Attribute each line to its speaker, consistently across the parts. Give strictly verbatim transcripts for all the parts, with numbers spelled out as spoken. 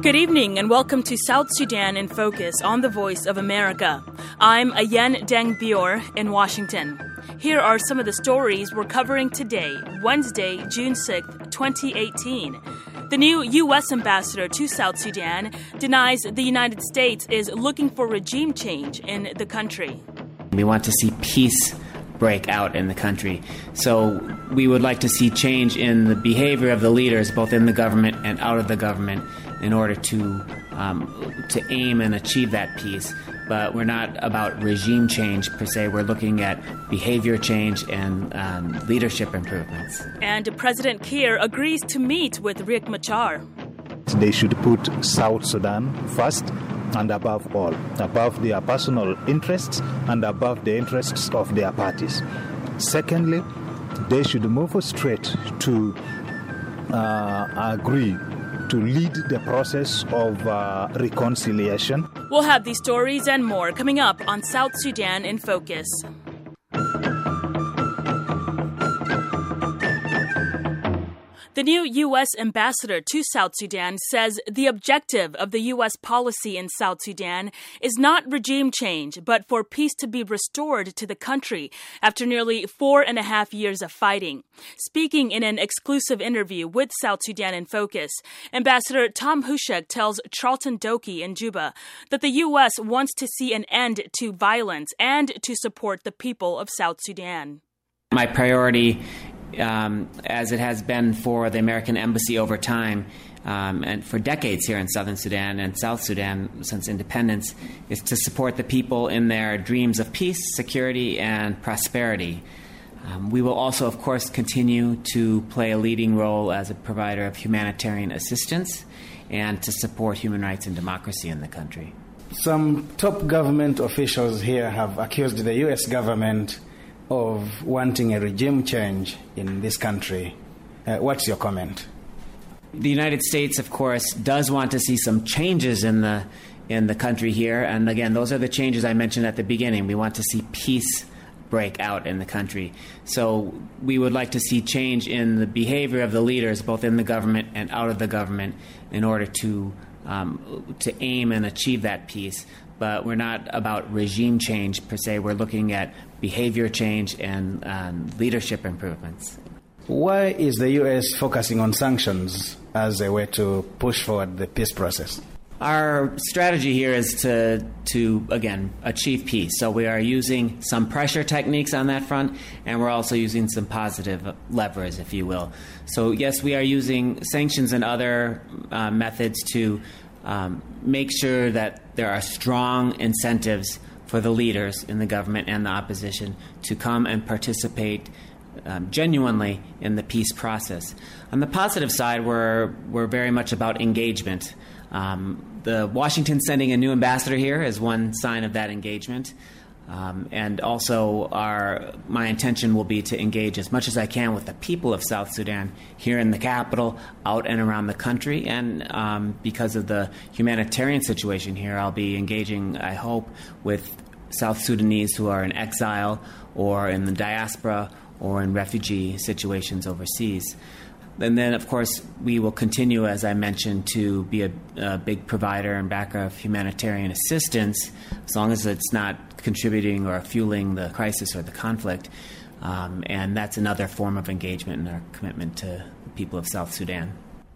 Speaker 1: Good evening and welcome to South Sudan in Focus on the Voice of America. I'm Ayen Deng Bior in Washington. Here are some of the stories we're covering today, Wednesday, June sixth, twenty eighteen. The new U S ambassador to South Sudan denies the United States is looking for regime change in the country.
Speaker 2: We want to see peace break out in the country. So we would like to see change in the behavior of the leaders, both in the government and out of the government, in order to um, to aim and achieve that peace. But we're not about regime change per se. We're looking at behavior change and um, leadership improvements.
Speaker 1: And President Kiir agrees to meet with Riek Machar.
Speaker 3: They should put South Sudan first and above all, above their personal interests and above the interests of their parties. Secondly, they should move straight to uh, agree to lead the process of uh, reconciliation.
Speaker 1: We'll have these stories and more coming up on South Sudan in Focus. The new U S ambassador to South Sudan says the objective of the U S policy in South Sudan is not regime change, but for peace to be restored to the country after nearly four and a half years of fighting. Speaking in an exclusive interview with South Sudan in Focus, Ambassador Tom Hushek tells Charlton Doki in Juba that the U S wants to see an end to violence and to support the people of South Sudan.
Speaker 2: My priority, Um, as it has been for the American Embassy over time um, and for decades here in Southern Sudan and South Sudan since independence, is to support the people in their dreams of peace, security, and prosperity. Um, we will also, of course, continue to play a leading role as a provider of humanitarian assistance and to support human rights and democracy in the country.
Speaker 4: Some top government officials here have accused the U S government of wanting a regime change in this country. Uh, what's your comment?
Speaker 2: The United States, of course, does want to see some changes in the in the country here. And again, those are the changes I mentioned at the beginning. We want to see peace break out in the country. So we would like to see change in the behavior of the leaders, both in the government and out of the government, in order to um, to aim and achieve that peace. But we're not about regime change per se. We're looking at behavior change and um, leadership improvements.
Speaker 4: Why is the U S focusing on sanctions as a way to push forward the peace process?
Speaker 2: Our strategy here is to, to again, achieve peace. So we are using some pressure techniques on that front, and we're also using some positive levers, if you will. So yes, we are using sanctions and other uh, methods to Um, make sure that there are strong incentives for the leaders in the government and the opposition to come and participate um, genuinely in the peace process. On the positive side, we're we're very much about engagement. Um, the Washington sending a new ambassador here is one sign of that engagement. Um, and also, our my intention will be to engage as much as I can with the people of South Sudan here in the capital, out and around the country. And um, because of the humanitarian situation here, I'll be engaging, I hope, with South Sudanese who are in exile or in the diaspora or in refugee situations overseas. And then, of course, we will continue, as I mentioned, to be a, a big provider and backer of humanitarian assistance, as long as it's not contributing or fueling the crisis or the conflict. Um, and that's another form of engagement in our commitment to the people of South Sudan.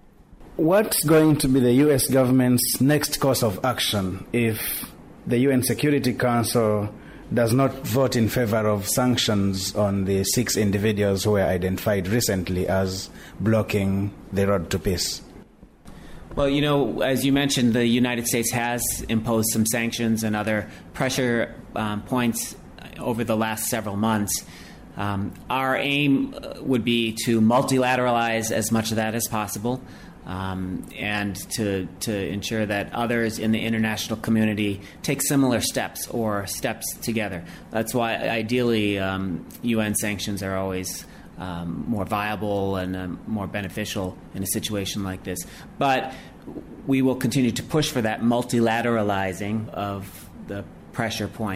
Speaker 4: What's going to be the U S government's next course of action if the U N Security Council does not vote in favor of sanctions on the six individuals who were identified recently as blocking the road to peace?
Speaker 2: Well, you know, as you mentioned, the United States has imposed some sanctions and other pressure um, points over the last several months. Um, our aim would be to multilateralize as much of that as possible. Um, and to to ensure that others in the international community take similar steps or steps together. That's why, ideally, um, U N sanctions are always um, more viable and um, more beneficial in a situation like this. But we will continue to push for that multilateralizing of the pressure points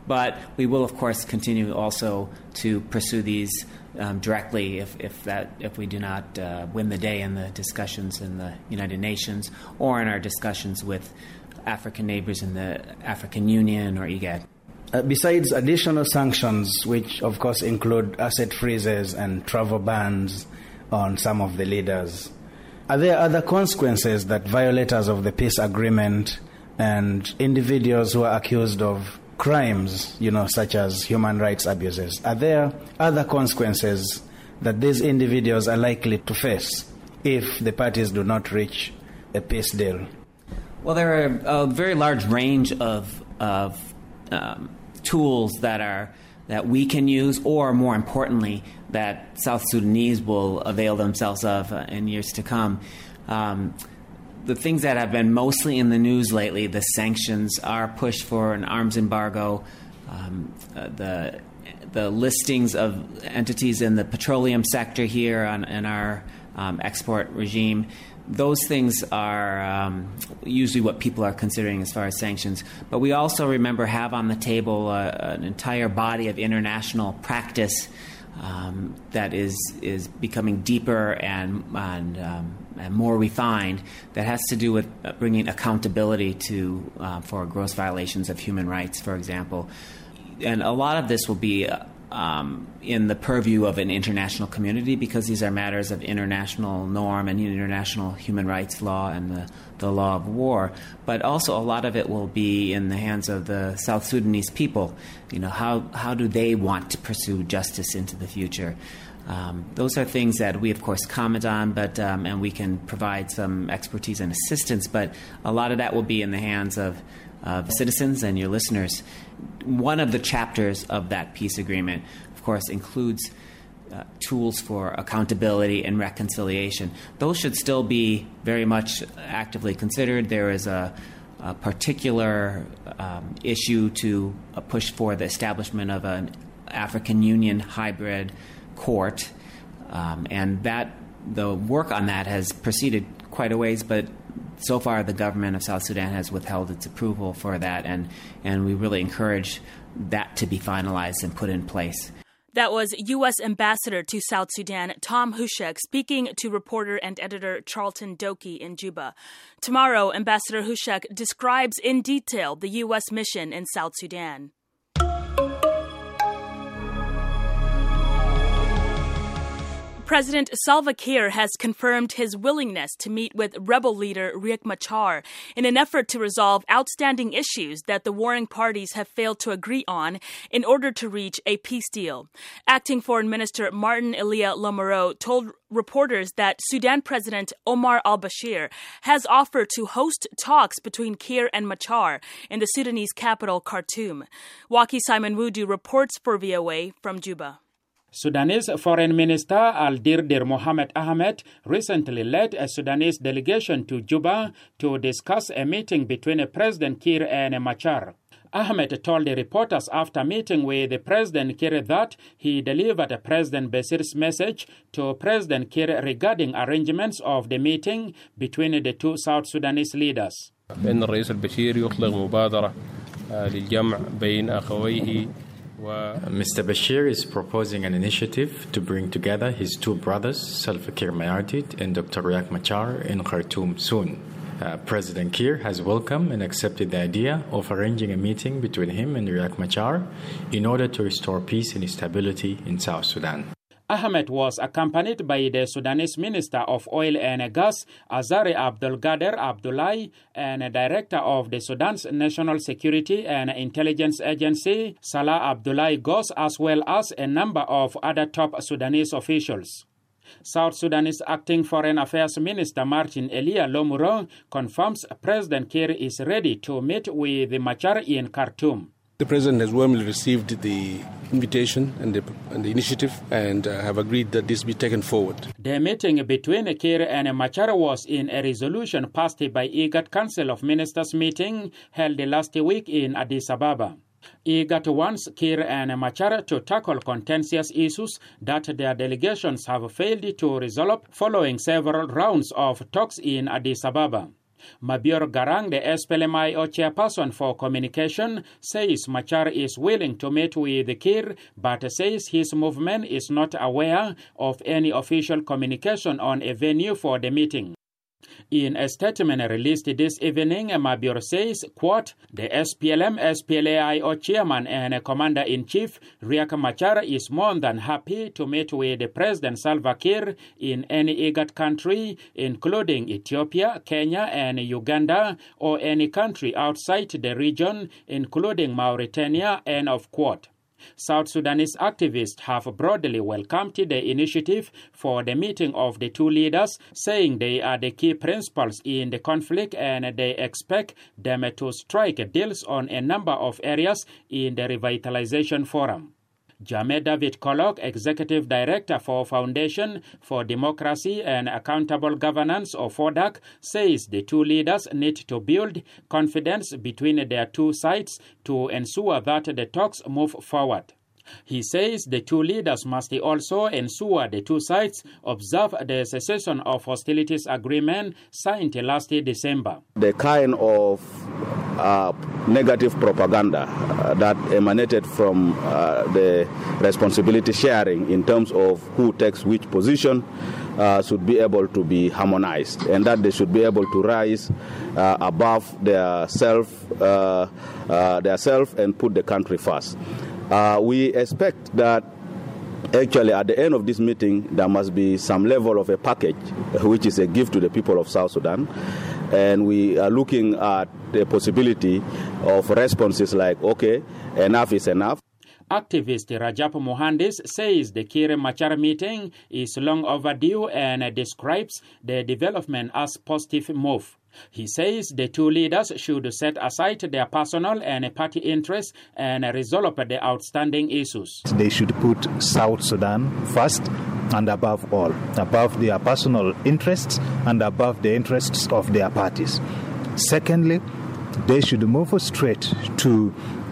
Speaker 2: But we will, of course, continue also to pursue these um, directly if, if that if we do not uh, win the day in the discussions in the United Nations or in our discussions with African neighbors in the African Union or I G A D.
Speaker 4: Uh, besides additional sanctions, which of course include asset freezes and travel bans on some of the leaders, are there other consequences that violators of the peace agreement and individuals who are accused of crimes, you know, such as human rights abuses, are there other consequences that these individuals are likely to face if the parties do not reach a peace deal?
Speaker 2: Well, there are a very large range of of um, tools that are that we can use, or more importantly, that South Sudanese will avail themselves of uh, in years to come. Um, the things that have been mostly in the news lately, the sanctions, our push for an arms embargo, um, uh, the the listings of entities in the petroleum sector here on, in our um, export regime. Those things are um, usually what people are considering as far as sanctions. But we also, remember, have on the table uh, an entire body of international practice um, that is is becoming deeper and, and, um, and more refined, that has to do with bringing accountability to uh, for gross violations of human rights, for example. And a lot of this will be uh, Um, in the purview of an international community, because these are matters of international norm and international human rights law and the, the law of war. But also a lot of it will be in the hands of the South Sudanese people. You know, how, how do they want to pursue justice into the future? Um, those are things that we, of course, comment on, but um, and we can provide some expertise and assistance, but a lot of that will be in the hands of of citizens and your listeners. One of the chapters of that peace agreement, of course, includes uh, tools for accountability and reconciliation. Those should still be very much actively considered. There is a, a particular um, issue to uh, push for the establishment of an African Union hybrid court, um, and that the work on that has proceeded quite a ways, but so far, the government of South Sudan has withheld its approval for that, and, and we really encourage that to be finalized and put in place.
Speaker 1: That was U S Ambassador to South Sudan Tom Hushek speaking to reporter and editor Charlton Doki in Juba. Tomorrow, Ambassador Hushek describes in detail the U S mission in South Sudan. President Salva Kiir has confirmed his willingness to meet with rebel leader Riek Machar in an effort to resolve outstanding issues that the warring parties have failed to agree on in order to reach a peace deal. Acting Foreign Minister Martin Elia Lomoro told reporters that Sudan President Omar al-Bashir has offered to host talks between Kiir and Machar in the Sudanese capital, Khartoum. Waki Simon Wudu reports for V O A from Juba.
Speaker 5: Sudanese Foreign Minister Al-Dirdir Mohamed Ahmed recently led a Sudanese delegation to Juba to discuss a meeting between President Kiir and Machar. Ahmed told the reporters after meeting with President Kiir that he delivered President Bashir's message to President Kiir regarding arrangements of the meeting between the two South Sudanese leaders.
Speaker 6: بأن الرئيس البشير يطلق مبادرة للجمع بين أخويه.
Speaker 7: Mister Bashir is proposing an initiative to bring together his two brothers, Salva Kiir Mayardit and Doctor Riek Machar, in Khartoum soon. Uh, President Kiir has welcomed and accepted the idea of arranging a meeting between him and Riek Machar in order to restore peace and stability in South Sudan.
Speaker 5: Ahmed was accompanied by the Sudanese Minister of Oil and Gas, Azari Abdulgader Abdullahi, and Director of the Sudan's National Security and Intelligence Agency, Salah Abdullahi Gos, as well as a number of other top Sudanese officials. South Sudanese Acting Foreign Affairs Minister Martin Elia Lomuro confirms President Kiir is ready to meet with Machar in Khartoum.
Speaker 6: The President has warmly received the invitation and the, and the initiative and uh, have agreed that this be taken forward.
Speaker 5: The meeting between Kiir and Machar was in a resolution passed by I G A D Council of Ministers meeting held last week in Addis Ababa. I G A D wants Kiir and Machar to tackle contentious issues that their delegations have failed to resolve following several rounds of talks in Addis Ababa. Mabior Garang, the S P L M I O chairperson for communication, says Machar is willing to meet with Kiir, but says his movement is not aware of any official communication on a venue for the meeting. In a statement released this evening, Mabior says, quote, the S P L M S P L A I O chairman and commander-in-chief, Riek Machar, is more than happy to meet with President Salva Kiir in any IGAD country, including Ethiopia, Kenya, and Uganda, or any country outside the region, including Mauritania, end of quote. South Sudanese activists have broadly welcomed the initiative for the meeting of the two leaders, saying they are the key principals in the conflict and they expect them to strike deals on a number of areas in the revitalization forum. Jame David Kolok, Executive Director for Foundation for Democracy and Accountable Governance, or FODAC, says the two leaders need to build confidence between their two sides to ensure that the talks move forward. He says the two leaders must also ensure the two sides observe the cessation of hostilities agreement signed last December.
Speaker 8: The kind of uh, negative propaganda uh, that emanated from uh, the responsibility sharing in terms of who takes which position uh, should be able to be harmonized, and that they should be able to rise uh, above their self, uh, uh, their self and put the country first. Uh, we expect that actually at the end of this meeting there must be some level of a package which is a gift to the people of South Sudan, and we are looking at the possibility of responses like, okay, enough is enough.
Speaker 5: Activist Rajab Mohandis says the Kiir-Machar meeting is long overdue and describes the development as positive move. He says the two leaders should set aside their personal and party interests and resolve the outstanding issues.
Speaker 3: They should put South Sudan first and above all, above their personal interests and above the interests of their parties. Secondly, they should move straight to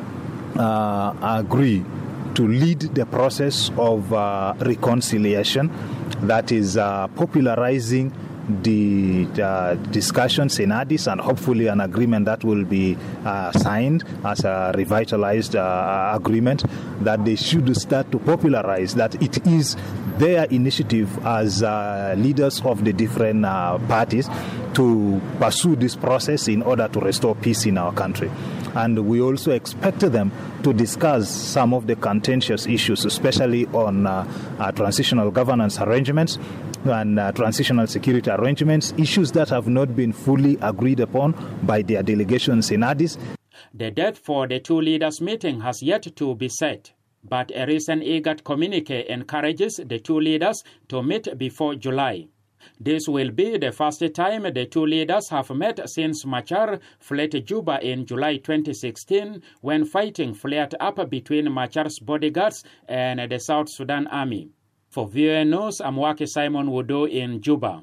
Speaker 3: uh, agree to lead the process of uh, reconciliation, that is uh, popularizing the uh, discussions in Addis, and hopefully an agreement that will be uh, signed as a revitalized uh, agreement, that they should start to popularize that it is their initiative as uh, leaders of the different uh, parties to pursue this process in order to restore peace in our country. And we also expect them to discuss some of the contentious issues, especially on uh, uh, transitional governance arrangements and uh, transitional security arrangements, issues that have not been fully agreed upon by their delegations in Addis.
Speaker 5: The date for the two leaders' meeting has yet to be set, but a recent IGAD communique encourages the two leaders to meet before July. This will be the first time the two leaders have met since Machar fled Juba in July twenty sixteen, when fighting flared up between Machar's bodyguards and the South Sudan Army. For V O A News, I'm Waki Simon Wudu in Juba.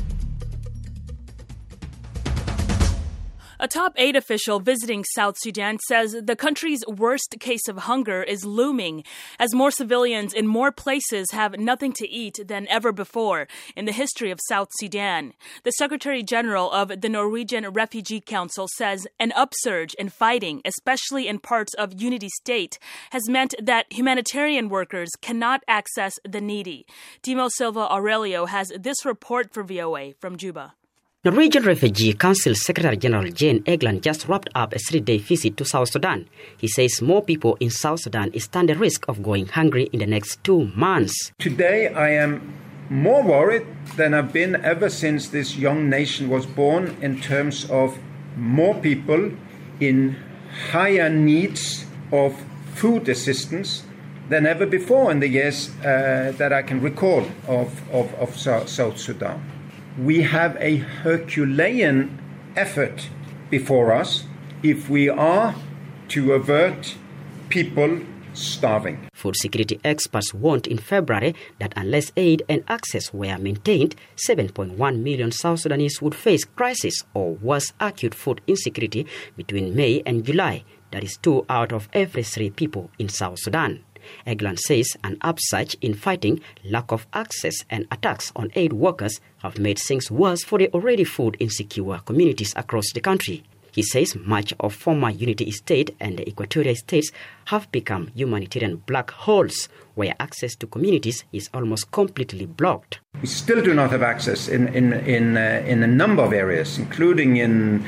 Speaker 1: A top aid official visiting South Sudan says the country's worst case of hunger is looming as more civilians in more places have nothing to eat than ever before in the history of South Sudan. The Secretary General of the Norwegian Refugee Council says an upsurge in fighting, especially in parts of Unity State, has meant that humanitarian workers cannot access the needy. Timo Silva Aurelio has this report for V O A from Juba.
Speaker 9: Norwegian Refugee Council Secretary General Jane Egeland just wrapped up a three-day visit to South Sudan. He says more people in South Sudan stand the risk of going hungry in the next two months.
Speaker 10: Today I am more worried than I've been ever since this young nation was born, in terms of more people in higher needs of food assistance than ever before in the years uh, that I can recall of, of, of South Sudan. We have a Herculean effort before us if we are to avert people starving.
Speaker 9: Food security experts warned in February that unless aid and access were maintained, seven point one million South Sudanese would face crisis or worse, acute food insecurity between May and July. That is two out of every three people in South Sudan. Egeland says an upsurge in fighting, lack of access and attacks on aid workers have made things worse for the already food insecure communities across the country. He says much of former Unity State and the Equatorial States have become humanitarian black holes where access to communities is almost completely blocked.
Speaker 10: We still do not have access in in in, uh, in a number of areas, including in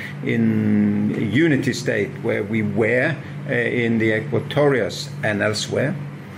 Speaker 10: in Unity State, where we were uh, in the Equatorias and elsewhere.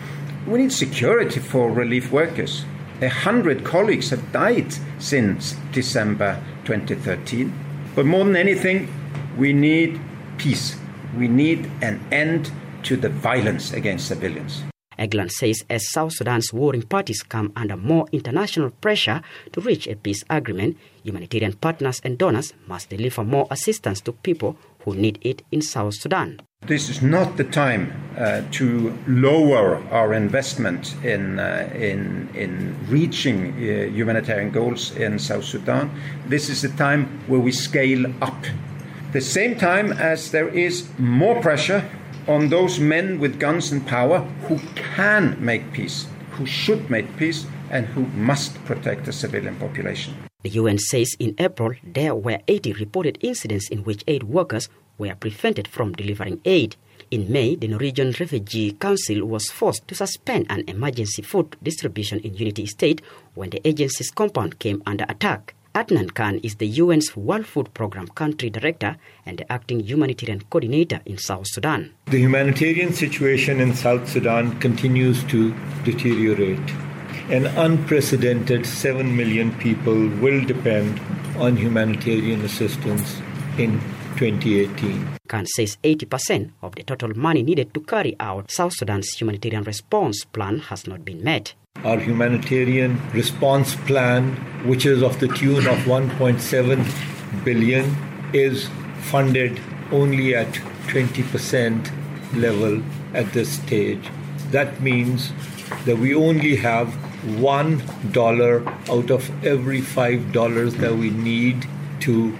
Speaker 10: We need security for relief workers. A hundred colleagues have died since December twenty thirteen. But more than anything, we need peace. We need an end to the violence against civilians.
Speaker 9: Egeland says as South Sudan's warring parties come under more international pressure to reach a peace agreement, humanitarian partners and donors must deliver more assistance to people who need it in South Sudan.
Speaker 10: This is not the time uh, to lower our investment in uh, in in reaching uh, humanitarian goals in South Sudan. This is the time where we scale up. The same time as there is more pressure on those men with guns and power who can make peace, who should make peace, and who must protect the civilian population.
Speaker 9: The U N says in April there were eighty reported incidents in which aid workers were prevented from delivering aid. In May, the Norwegian Refugee Council was forced to suspend an emergency food distribution in Unity State when the agency's compound came under attack. Adnan Khan is the U N's World Food Programme Country Director and the acting humanitarian coordinator in South Sudan.
Speaker 11: The humanitarian situation in South Sudan continues to deteriorate. An unprecedented seven million people will depend on humanitarian assistance in twenty eighteen.
Speaker 9: Khan says eighty percent of the total money needed to carry out South Sudan's humanitarian response plan has not been met.
Speaker 11: Our humanitarian response plan, which is of the tune of one point seven billion, is funded only at twenty percent level at this stage. That means that we only have one dollar out of every five dollars that we need to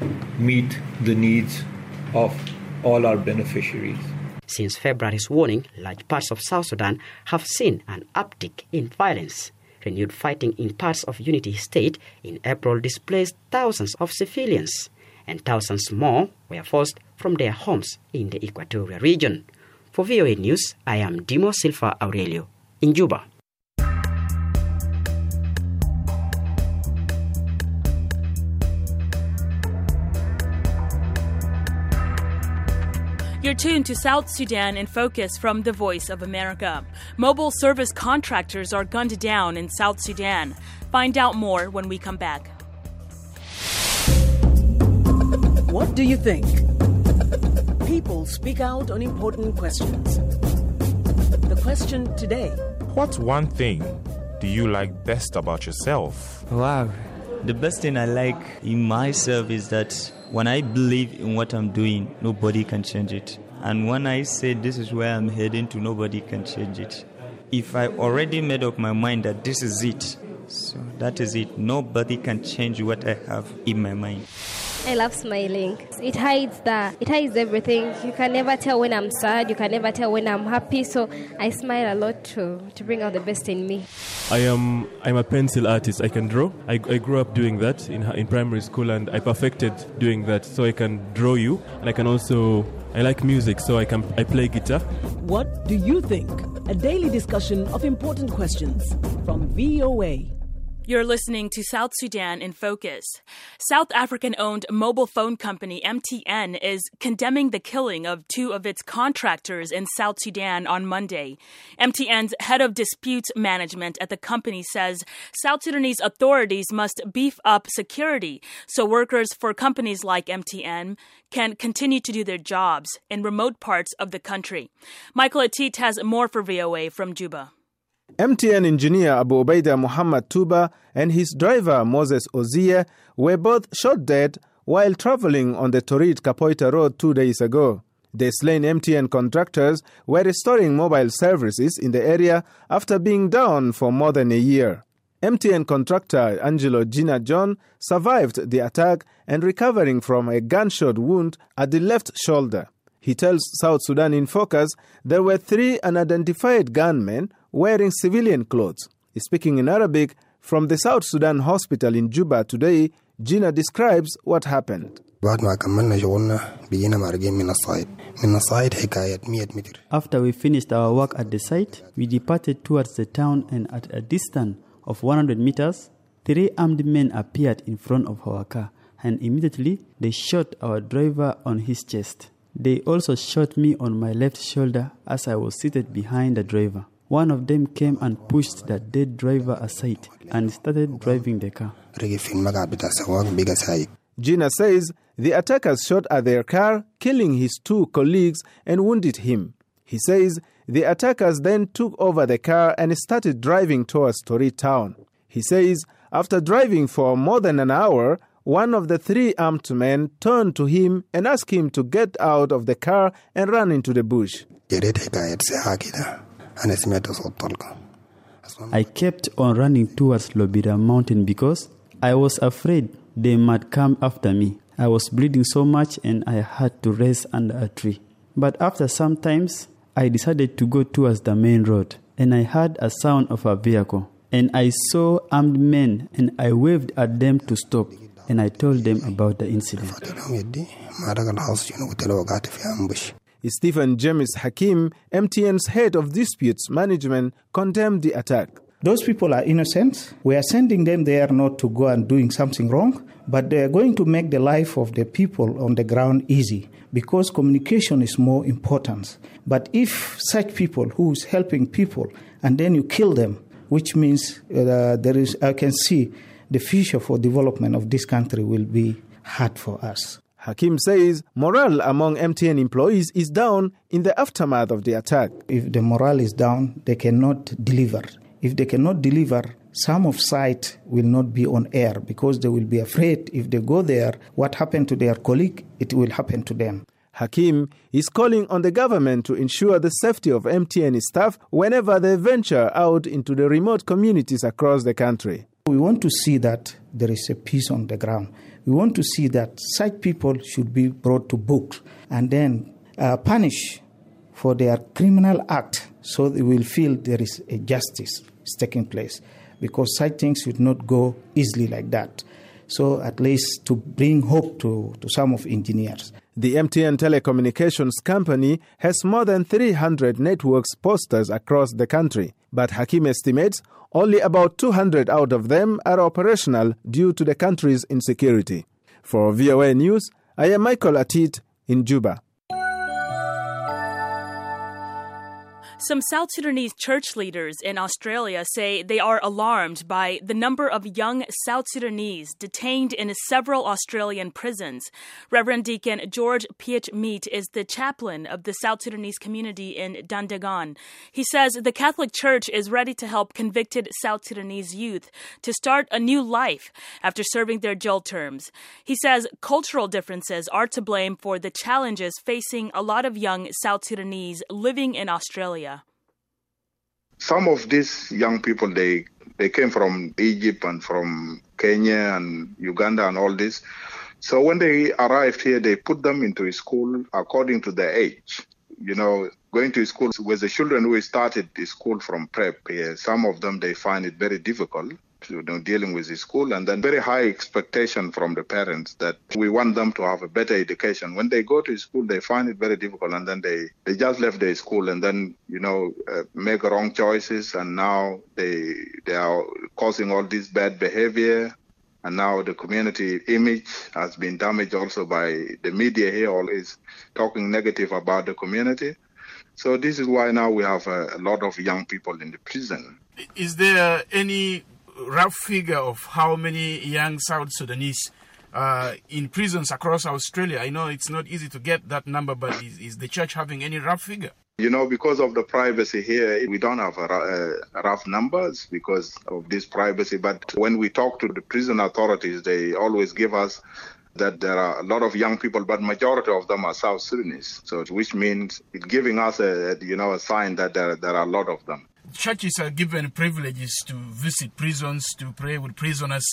Speaker 11: meet the needs of all our beneficiaries.
Speaker 9: Since February's warning, large parts of South Sudan have seen an uptick in violence. Renewed fighting in parts of Unity State in April displaced thousands of civilians, and thousands more were forced from their homes in the Equatorial region. For V O A News, I am Dimo Silva Aurelio in Juba.
Speaker 1: You're tuned to South Sudan in Focus from the Voice of America. Mobile service contractors are gunned down in South Sudan. Find out more when we come back.
Speaker 12: What do you think? People speak out on important questions. The question today:
Speaker 13: what one thing do you like best about yourself?
Speaker 14: Wow. The best thing I like in myself is that when I believe in what I'm doing, nobody can change it. And when I say this is where I'm heading to, nobody can change it. If I already made up my mind that this is it, so that is it. Nobody can change what I have in my mind.
Speaker 15: I love smiling. It hides the, it hides everything. You can never tell when I'm sad. You can never tell when I'm happy. So I smile a lot to, to bring out the best in me.
Speaker 16: I am I'm a pencil artist. I can draw. I, I grew up doing that in in primary school, and I perfected doing that. So I can draw you, and I can also I like music, so I can I play guitar.
Speaker 12: What do you think? A daily discussion of important questions from V O A.
Speaker 1: You're listening to South Sudan in Focus. South African-owned mobile phone company M T N is condemning the killing of two of its contractors in South Sudan on Monday. M T N's head of disputes management at the company says South Sudanese authorities must beef up security so workers for companies like M T N can continue to do their jobs in remote parts of the country. Michael Atit has more for V O A from Juba.
Speaker 17: M T N engineer Abu Ubaida Muhammad Tuba and his driver Moses Ozier were both shot dead while traveling on the Torit Kapoita Road two days ago. The slain M T N contractors were restoring mobile services in the area after being down for more than a year. M T N contractor Angelo Gina John survived the attack and recovering from a gunshot wound at the left shoulder. He tells South Sudan in Focus there were three unidentified gunmen wearing civilian clothes. Speaking in Arabic from the South Sudan hospital in Juba today, Gina describes what happened.
Speaker 18: After we finished our work at the site, we departed towards the town, and at a distance of one hundred meters, three armed men appeared in front of our car, and immediately they shot our driver on his chest. They also shot me on my left shoulder as I was seated behind the driver. One of them came and pushed the dead driver aside and started driving the car.
Speaker 17: Gina says the attackers shot at their car, killing his two colleagues and wounded him. He says the attackers then took over the car and started driving towards Torit town. He says after driving for more than an hour, one of the three armed men turned to him and asked him to get out of the car and run into the bush.
Speaker 18: I kept on running towards Lobira mountain because I was afraid they might come after me. I was bleeding so much and I had to rest under a tree. But after some times, I decided to go towards the main road, and I heard a sound of a vehicle. And I saw armed men, and I waved at them to stop, and I told them about the incident.
Speaker 17: Stephen James Hakim, M T N's head of disputes management, condemned the attack.
Speaker 19: Those people are innocent. We are sending them there not to go and doing something wrong, but they are going to make the life of the people on the ground easy because communication is more important. But if such people who is helping people and then you kill them, which means uh, there is, I can see the future for development of this country will be hard for us.
Speaker 17: Hakim says morale among M T N employees is down in the aftermath of the attack.
Speaker 19: If the morale is down, they cannot deliver. If they cannot deliver, some of site will not be on air because they will be afraid if they go there, what happened to their colleague, it will happen to them.
Speaker 17: Hakim is calling on the government to ensure the safety of M T N staff whenever they venture out into the remote communities across the country.
Speaker 19: We want to see that there is a peace on the ground. We want to see that such people should be brought to book and then uh, punished for their criminal act so they will feel there is a justice is taking place because such things should not go easily like that. So at least to bring hope to, to some of engineers.
Speaker 17: The M T N telecommunications company has more than three hundred networks posters across the country, but Hakim estimates only about two hundred out of them are operational due to the country's insecurity. For V O A News, I am Michael Atit in Juba.
Speaker 1: Some South Sudanese church leaders in Australia say they are alarmed by the number of young South Sudanese detained in several Australian prisons. Reverend Deacon George Piet Meat is the chaplain of the South Sudanese community in Dandagan. He says the Catholic Church is ready to help convicted South Sudanese youth to start a new life after serving their jail terms. He says cultural differences are to blame for the challenges facing a lot of young South Sudanese living in Australia.
Speaker 20: Some of these young people, they, they came from Egypt and from Kenya and Uganda and all this. So when they arrived here, they put them into a school according to their age. You know, going to school with the children who started the school from prep here, some of them, they find it very difficult. You know, dealing with the school, and then very high expectation from the parents that we want them to have a better education. When they go to school, they find it very difficult, and then they, they just left their school and then, you know, uh, make wrong choices, and now they they are causing all this bad behavior, and now the community image has been damaged also by the media here, always talking negative about the community. So this is why now we have a, a lot of young people in the prison.
Speaker 21: Is there any rough figure of how many young South Sudanese uh, in prisons across Australia? I know it's not easy to get that number, but is, is the church having any rough figure?
Speaker 20: You know, because of the privacy here, we don't have a, a rough numbers because of this privacy. But when we talk to the prison authorities, they always give us that there are a lot of young people, but majority of them are South Sudanese. So, which means it's giving us a, you know, a sign that there, there are a lot of them.
Speaker 21: Churches are given privileges to visit prisons, to pray with prisoners.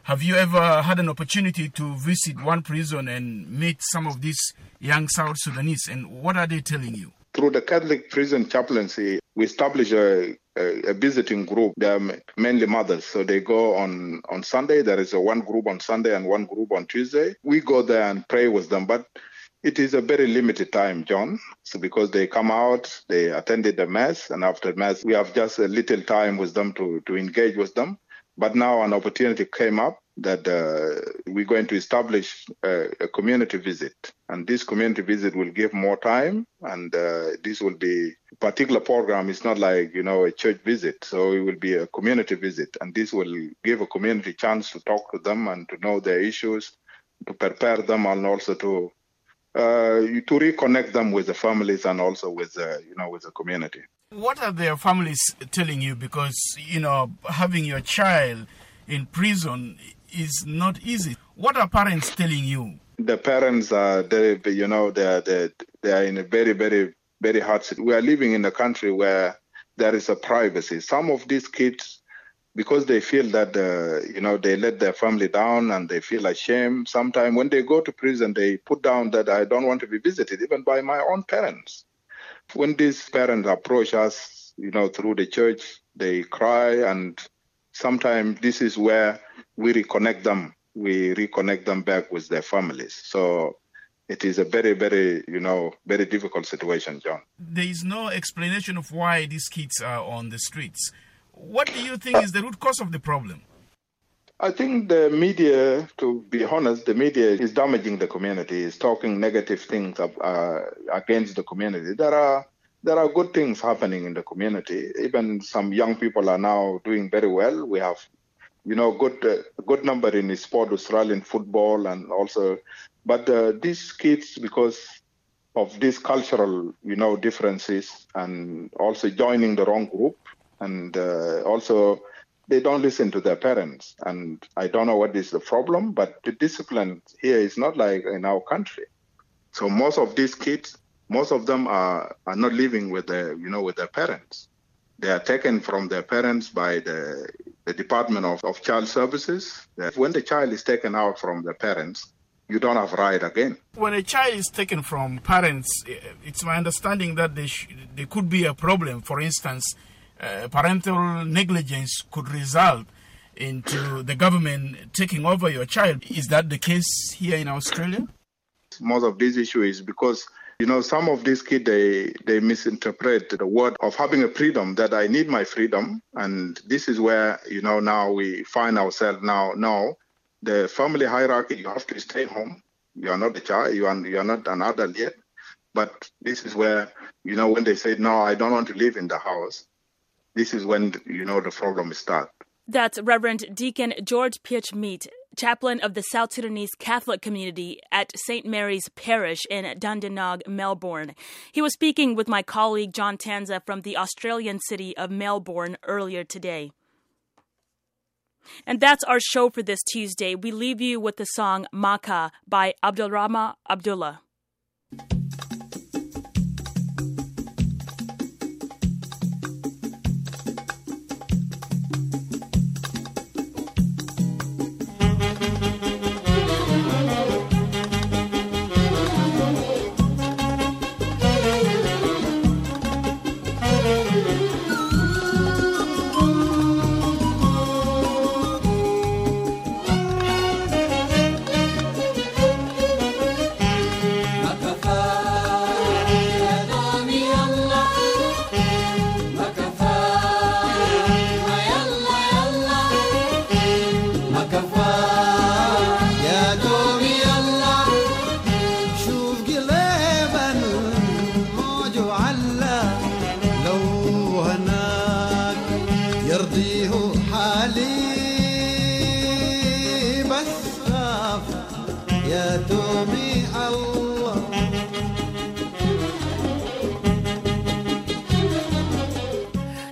Speaker 21: Have you ever had an opportunity to visit one prison and meet some of these young South Sudanese, and what are they telling you?
Speaker 20: Through the Catholic Prison Chaplaincy, we establish a, a, a visiting group. They are mainly mothers, so they go on, on Sunday. There is a one group on Sunday and one group on Tuesday. We go there and pray with them, but it is a very limited time, John. So because they come out, they attended the Mass, and after Mass, we have just a little time with them to, to engage with them. But now an opportunity came up that uh, we're going to establish a, a community visit. And this community visit will give more time, and uh, this will be a particular program. It's not like, you know, a church visit. So it will be a community visit, and this will give a community chance to talk to them and to know their issues, to prepare them, and also to uh, to reconnect them with the families and also with, uh, you know, with the community.
Speaker 21: What are their families telling you? Because, you know, having your child in prison is not easy. What are parents telling you?
Speaker 20: The parents are, they, you know, they are, they, they are in a very, very, very hard situation. We are living in a country where there is a privacy. Some of these kids, because they feel that, uh, you know, they let their family down and they feel ashamed. Sometimes when they go to prison, they put down that I don't want to be visited, even by my own parents. When these parents approach us, you know, through the church, they cry, and sometimes this is where we reconnect them. We reconnect them back with their families. So it is a very, very, you know, very difficult situation, John.
Speaker 21: There is no explanation of why these kids are on the streets. What do you think is the root cause of the problem?
Speaker 20: I think the media, to be honest, the media is damaging the community, is talking negative things uh, against the community. There are there are good things happening in the community. Even some young people are now doing very well. We have, you know, good uh, good number in sport, Australian football, and also, but uh, these kids, because of these cultural, you know, differences, and also joining the wrong group, and uh, also they don't listen to their parents. And I don't know what is the problem, but the discipline here is not like in our country. So most of these kids, most of them are, are not living with their, you know, with their parents. They are taken from their parents by the, the Department of, of Child Services. When the child is taken out from their parents, you don't have right again.
Speaker 21: When a child is taken from parents, it's my understanding that there, sh- there could be a problem. For instance, Uh, parental negligence could result into the government taking over your child. Is that the case here in Australia?
Speaker 20: Most of this issue is because, you know, some of these kids, they, they misinterpret the word of having a freedom, that I need my freedom. And this is where, you know, now we find ourselves now. Now, the family hierarchy, you have to stay home. You are not a child, you are, you are not an adult yet. But this is where, you know, when they say, no, I don't want to live in the house, this is when, you know, the problem starts.
Speaker 1: That's Reverend Deacon George Pietschmidt, chaplain of the South Sudanese Catholic community at Saint Mary's Parish in Dandenong, Melbourne. He was speaking with my colleague John Tanza from the Australian city of Melbourne earlier today. And that's our show for this Tuesday. We leave you with the song Maka by Abdulrahman Abdullah.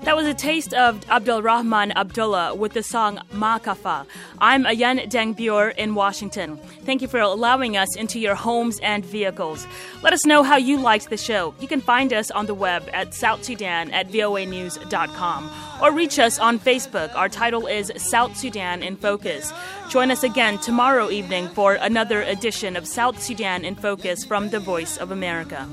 Speaker 1: That was a taste of Abdul Rahman Abdullah with the song Makafa. I'm Ayan Dangbior in Washington. Thank you for allowing us into your homes and vehicles. Let us know how you liked the show. You can find us on the web at South Sudan at V O A news dot com or reach us on Facebook. Our title is South Sudan in Focus. Join us again tomorrow evening for another edition of South Sudan in Focus from the Voice of America.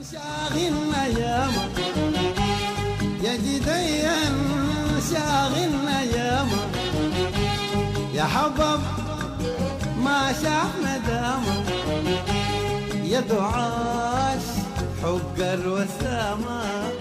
Speaker 4: يا جديا شاغلنا ياما يا حبب ما شافنا داما يا دعاش حق الوسامة